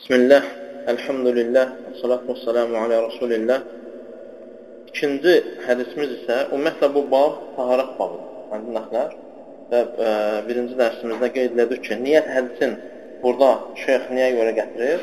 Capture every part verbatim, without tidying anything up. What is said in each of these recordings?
Bismillah, elhamdülillah, salatu vəssalamu alə Rasulillah. İkinci hədisimiz isə, ümumiyyətlə bu bab taharət babıdır. Məndinəklər və e, birinci dərsimizdə qeyd edilir ki, niyyət hədisin burada şeyx niyə görə gətirir?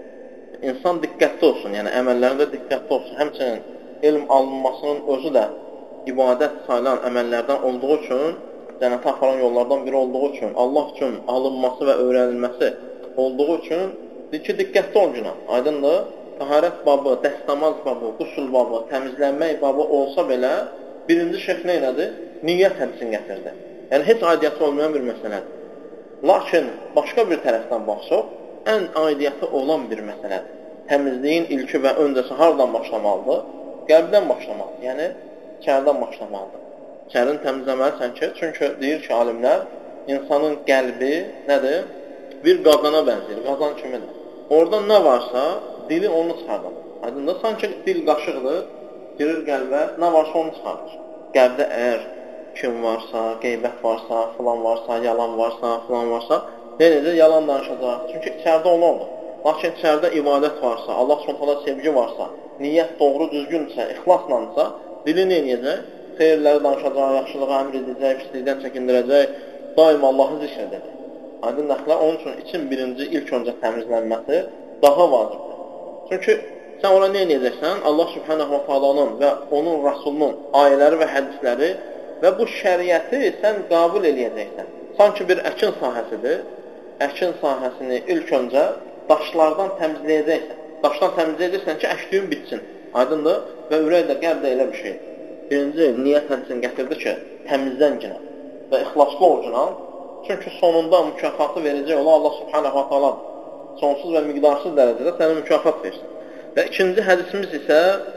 İnsan diqqətli olsun, yəni əməllərində diqqətli olsun. Həmçinin elm alınmasının özü də ibadət sayılan əməllərdən olduğu üçün, cənnətə aparan yollardan biri olduğu üçün, Allah üçün alınması və öyrənilməsi olduğu üçün ki, diqqətli ol günah. Aydındır, taharət babı, dəstəmaz babı, qusul babı, təmizlənmək babı olsa belə, birinci şeyx nə elədi? Niyyət hədisini gətirdi. Yəni, heç aidiyyəti olmayan bir məsələdir. Lakin, başqa bir tərəfdən baxsaq, ən aidiyyəti olan bir məsələdir. Təmizliyin ilki və öncəsi hardan başlamalıdır? Qəlbdən başlamalıdır, yəni içərdən başlamalıdır. İçərini təmizləməlisən ki, çünki deyir ki, alimlər, insanın qəlbi nədir? Bir qazana bənzəyir, qazan kimidir. Orada nə varsa, dili onu çıxardır. Aydındır, sanki dil qaşıqdır, girir qəlbə, nə varsa onu çıxardır. Qəlbdə əgər kim varsa, qeybət varsa, filan varsa, yalan varsa, filan varsa, necə yalan danışacaq? Çünki içərdə onu olur. Lakin içərdə ibadət varsa, Allah s.ə. Sevgi varsa, niyyət doğru düzgünsə, ixlaslansa, dili nə edəcək? Xeyirləri danışacaq, yaxşılığa əmr edəcək, pislikdən çəkindirəcək, daima Allahı zikr edəcək. Aydın nəxlər, onun üçün için birinci, ilk öncə təmizlənməsi daha vacibdir. Çünki sən ora nə edəcəksən? Allah Subhanahu wa Ta'ala'nın və onun Rasulunun ayələri və hədisləri və bu şəriəti sən qəbul eləyəcəksən. Sanki bir əkin sahəsidir. Əkin sahəsini ilk öncə daşlardan təmizləyəcəksən. Daşdan təmizləyəcəksən ki, əkdüyün bitsin. Aydındır və ürək də qəlb də elə bir şeydir. Birinci, niyyət hədisini gətirdi ki, təmizlən günah və ixlaslı ol günah. Çünki sonunda mükafatı verəcək olan Allah Subhanahu wa Ta'ala sonsuz və miqdarsız dərəcədə sənə mükafat versin. Və ikinci hədisimiz isə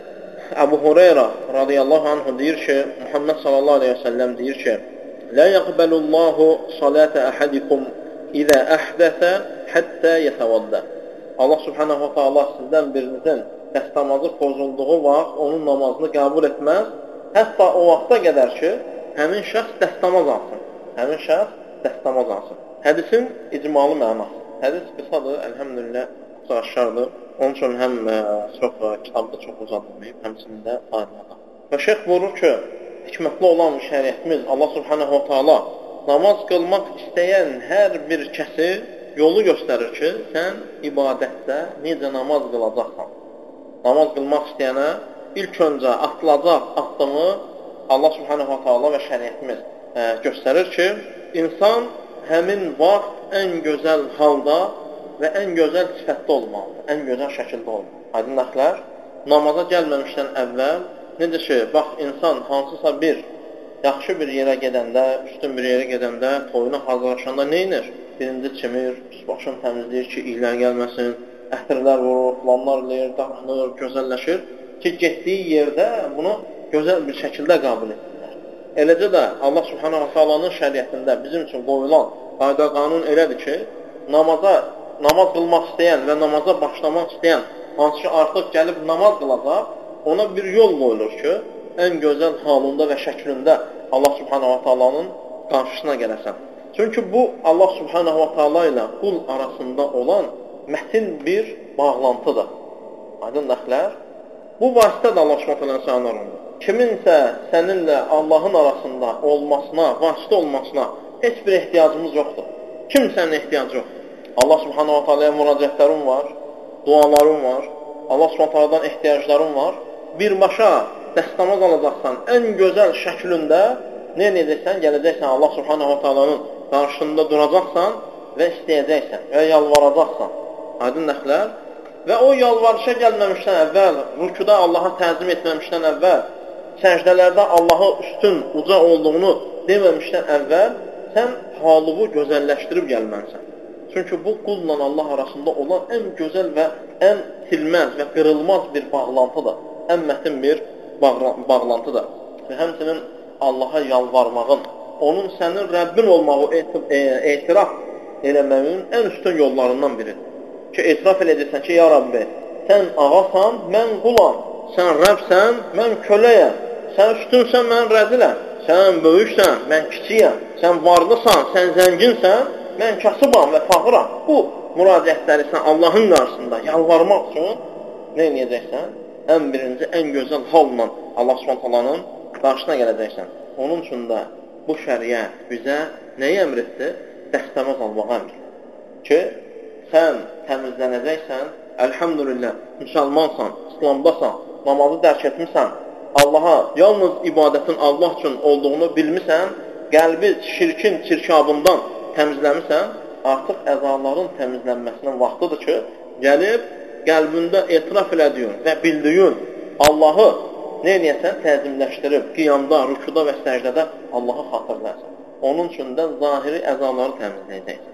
Əbu Hureyra radiyallahu anhu deyir ki, Muhammed sallallahu aleyhi ve sellem deyir ki, Lə yəqbəlullahu salətə əhədikum İzə əhdəsə həttə yətəvaddə. Allah Subhanahu wa Ta'ala sizdən birinizin dəstəmazı pozulduğu vaxt onun namazını qəbul etməz. Hətta o vaxta qədər ki, həmin şəxs dəstəmaz alsın. Həmin şəxs dəstəmaz alsın. Hədisin icmalı mənası. Hədis qısadır, əlhəmdülillah, çox aşkardır. Onun üçün həm ə, çox, ə, kitabda çox uzadılmayıb, həmçinin də ayrılada. Və şeyx buyurur ki, hikmətli olan şəriətimiz Allah Subhanahu wa Ta'ala namaz qılmaq istəyən hər bir kəsi yolu göstərir ki, sən ibadətdə necə namaz qılacaqsan. Namaz qılmaq istəyənə ilk öncə atılacaq addımı Allah Subhanahu wa Ta'ala və şəriətimiz ə, göstərir ki, İnsan həmin vaxt ən gözəl halda və ən gözəl sifətdə olmalıdır, ən gözəl şəkildə olmalıdır. Aydın nəxlər, namaza gəlməmişdən əvvəl, necə ki, bax, insan hansısa bir, yaxşı bir yerə gedəndə, üstün bir yerə gedəndə, toyuna hazırlaşanda neynir? Birinci çimir, başını təmizləyir ki, iyilər gəlməsin, ətirlər vurur, planlar eləyir, dağınır, gözəlləşir ki, getdiyi yerdə bunu gözəl bir şəkildə qəbul edir. Eləcə də Allah Subhanahu wa Ta'ala'nın şəriətində bizim üçün qoyulan qayda qanun elədir ki, namaza, namaz qılmaq istəyən və namaza başlamaq istəyən hansı ki artıq gəlib namaz qılacaq, ona bir yol qoyulur ki, ən gözəl halında və şəklində Allah Subhanahu wa Ta'ala'nın qarşısına gələsən. Çünki bu Allah Subhanahu wa Ta'ala ilə qul arasında olan mətin bir bağlantıdır. Aydın dəxlər. Bu vasitə də Allah Subhanahu wa Ta'ala'nın sənarındır. Kiminsə səninlə Allahın arasında olmasına, vasitə olmasına heç bir ehtiyacımız yoxdur. Kim sənin ehtiyacı yoxdur? Allah Subhanahu wa Ta'ala'ya müraciətlərin var, duaların var, Allah Subhanahu wa Ta'ala'dan ehtiyacların var. Birbaşa dəstəmaz alacaqsan, ən gözəl şəklində nə edəcəksən, gələcəksən Allah Subhanahu wa Ta'ala'nın qarşısında duracaqsan və istəyəcəksən və yalvaracaqsan. Aydın nəxlər. Və o yalvarışa gəlməmişdən əvvəl, rükuda Allaha təzim etməmişdən əvvəl, səcdələrdə Allahı üstün, uca olduğunu deməmişdən əvvəl, sən halığı gözəlləşdirib gəlmənsən. Çünki bu qulla Allah arasında olan ən gözəl və ən silməz və qırılmaz bir bağlantıdır. Ən mətin bir bağlantıdır. Və həmçinin Allaha yalvarmağın, onun sənin Rəbbin olmağı etiraf eləməyin ən üstün yollarından biridir. Ki, etiraf edəcəksən ki, ya Rabbi, sən ağasan, mən qulam, sən Rəbsən, mən köləyəm, sən üstünsən, mən rəziləm, sən böyüksən, mən kiçiyəm, sən varlısan, sən zənginsən, mən kasıbam və fağıram. Bu müraciətləri sən Allahın qarşısında yalvarmaq üçün nə edəcəksən? Ən birinci, ən gözəl halla Allah Subhanahu taalanın qarşısına gələcəksən. Onun üçün də bu şəriət bizə nəyi əmr etdi? Dəstəmaz almağı əmr etdi. Ki, sən təmizlənəcəksən, əlhamdülillah, müsəlmansan, İslamdasan, namazı dərk etmirsən, Allaha yalnız ibadətin Allah üçün olduğunu bilmirsən, qəlbi şirkin, çirkabından təmizləmirsən, artıq əzaların təmizlənməsinin vaxtıdır ki, gəlib qəlbində etiraf elədiyin və bildiyin Allahı nə edəsən? Təzimləşdirib, qiyamda, rükuda və səcdədə Allahı xatırlayırsan. Onun üçün də zahiri əzaları təmizləyəcəksən.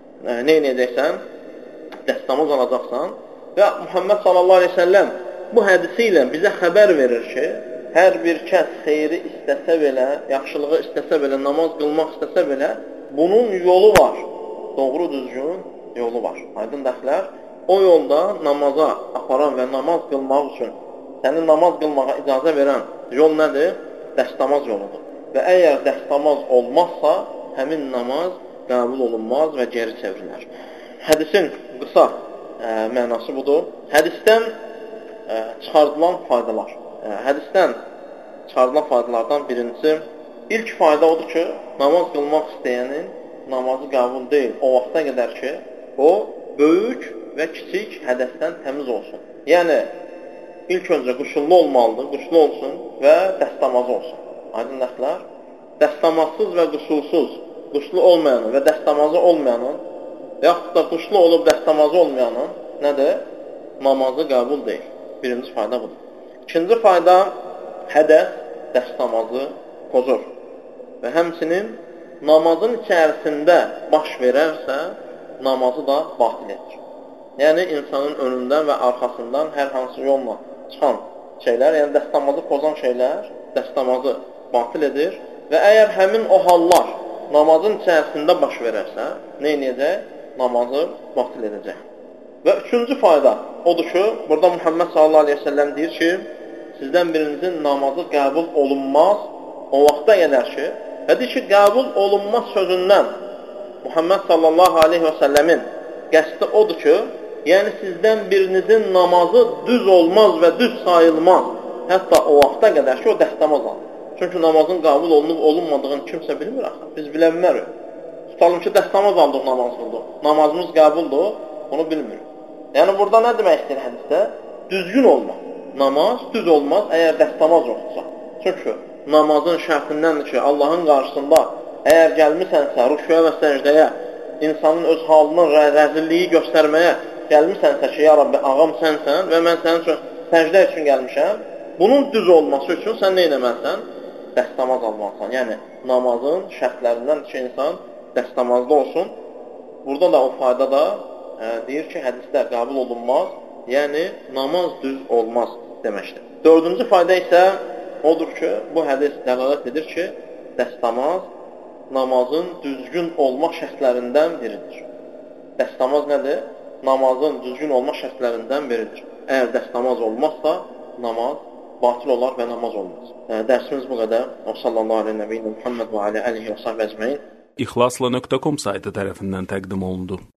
Nə edəcəksən? Dəstəmaz alacaqsan və Muhammed sallallahu aleyhi ve sellem bu hədisi ilə bizə xəbər verir ki, hər bir kəs xeyri istəsə belə, yaxşılığı istəsə belə, namaz qılmaq istəsə belə, bunun yolu var. Doğru düzgün yolu var. Aydın dəxlər, o yolda namaza aparan və namaz qılmaq üçün səni namaz qılmağa icazə verən yol nədir? Dəstəmaz yoludur. Və əgər dəstəmaz olmazsa, həmin namaz qəbul olunmaz və geri çevrilər. Hədisin qısa ə, mənası budur. Hədisdən ə, çıxardılan faydalar. Ə, hədisdən çıxardılan faydalardan birincisi, ilk fayda odur ki, namaz qılmaq istəyənin namazı qəbul deyil. O vaxta qədər ki, o böyük və kiçik hədəsdən təmiz olsun. Yəni, ilk öncə quşullu olmalıdır, quşlu olsun və dəstəmazı olsun. Aydın nəxlər, dəstəmazsız və quşulsuz, quşlu olmayanın və dəstəmazı olmayanın, yaxud da quşlu olub dəstəmazı olmayanın nədir? Namazı qəbul deyil. Birinci fayda budur. İkinci fayda, hədəs dəstəmazı pozur. Və həmçinin namazın içərisində baş verərsə, namazı da batil edir. Yəni, insanın önündən və arxasından hər hansı yolla çıxan şeylər, yəni dəstəmazı pozan şeylər, dəstəmazı batil edir və əgər həmin o hallar namazın içərisində baş verərsə, nə edəcək? Namazı batil edəcək. Və üçüncü fayda odur ki, burada Muhammed sallallahu aleyhi ve sellem deyir ki, sizdən birinizin namazı qəbul olunmaz, o vaxta gələr ki, və deyir ki, qəbul olunmaz sözündən Muhammed sallallahu aleyhi ve sellemin qəsdi odur ki, yəni sizdən birinizin namazı düz olmaz və düz sayılmaz. Hətta o vaxta qədər ki, o dəstəmaz alır. Çünki namazın qəbul olunub olunmadığını kimsə bilmir axı. Biz bilə bilmərik. Tutalım ki, dəstəmaz aldıq, namaz qıldıq. Namazımız qəbuldur, bunu bilmirik. Yəni, burada nə demək istəyir hədisdə? Düzgün olmaq. Namaz düz olmaz, əgər dəstəmaz yoxdursa. Çünki namazın şərtindəndir ki, Allahın qarşısında əgər gəlmisənsə, rüküyə və səcdəyə, insanın öz halının rəzilliyi göstərməyə gəlmisənsə ki, ya Rabbi, ağam sənsən və mən sənin üçün səcdə üçün gəlmişəm, bunun düz olması üçün sən nə eləməlisən? Dəstəmaz almalısan. Yəni, namazın şərtlərindən ki, insan dəstəmazda olsun. Burada da o fayda da e, deyir ki, hədislər qəbul olunmaz, yəni namaz düz olmaz deməkdir. Dördüncü fayda isə odur ki, bu hədis dəlalət edir ki, dəstəmaz namazın düzgün olma şərtlərindən biridir. Dəstəmaz nədir? Namazın düzgün olma şərtlərindən biridir. Əgər dəstəmaz olmazsa, namaz batil olar və namaz olmaz. E, dərsimiz bu qədər. O sallallahu aleyhi və səlləm Muhammed və alə alihi və sahbə əcməin. İxlasla nöqtə com saytı tərəfindən təqdim olundu.